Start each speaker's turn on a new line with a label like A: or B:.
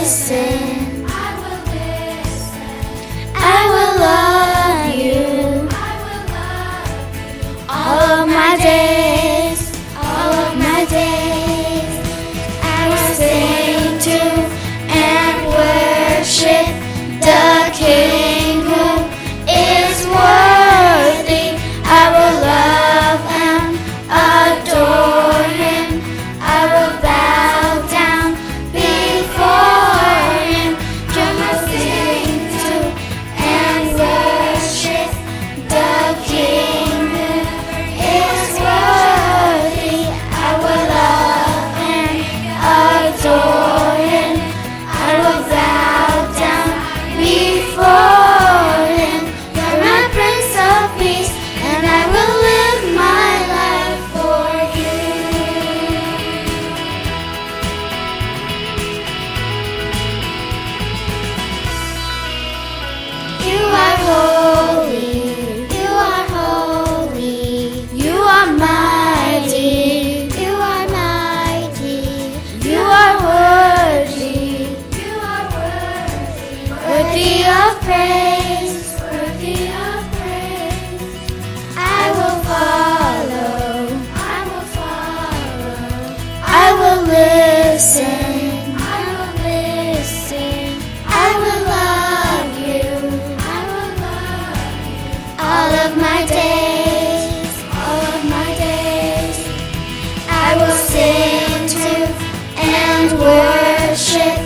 A: listen. I will love you all of my days, all of my days. I will sing to and worship the King who is worthy. I will love and adore him. I will bow down before him. I will sing to and worship the King who is worthy. I will love and adore him. I will bow down before him. You're my Prince of Peace, and I will live my life for you. You are holy, you are holy, you are mighty, you are mighty, you are worthy, worthy of praise, worthy of praise. I will follow, I will follow, I will listen, I will listen, I will love you, I will love you all of my days, all of my days. I will sing to and worship